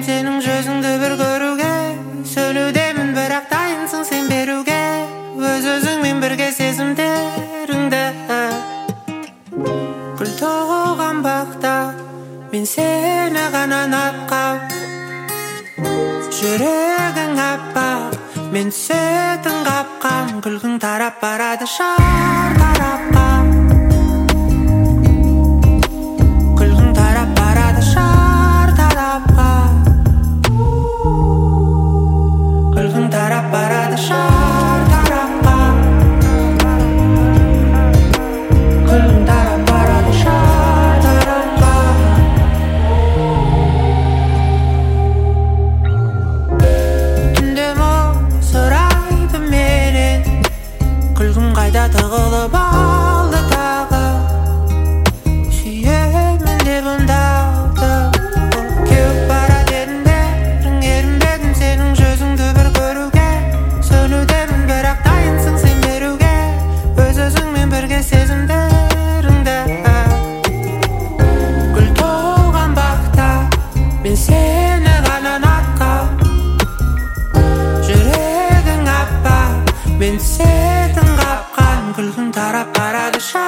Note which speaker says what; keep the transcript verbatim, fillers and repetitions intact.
Speaker 1: сенің жүзіңді бір көруге. Сөнудемін бірақ дайынсың сен беруге. Өз өзіңмен бірге сезімдеріңді. Гүл тоған бақта мен сені ғана ұнатқам. Жүрегің аппақ, мен түсетін қапқан. Күлгің тарап барады шар тарапқа. Күлгің тарап барады шар тарапқа. Күлгің тарап барады шар тарапқа. Күлгің тарап барады шар тарапқа. Түнде мұң сұрайды менен. Күлгім қайда тығылып алды тағы. Сүйемін деп үндалды. Кеуіп барады еріндерің, ерінбедім сенің жүзіңді бір көруге. Сөнудемін бірақ дайынсың сен беруге. Өз өзіңмен бірге сезімдеріңді. Гүл толған бақта мен сені ғана ұнатқам. Жүрегің аппақ, мен түсетін қапқан. Күлгің тарап барады шар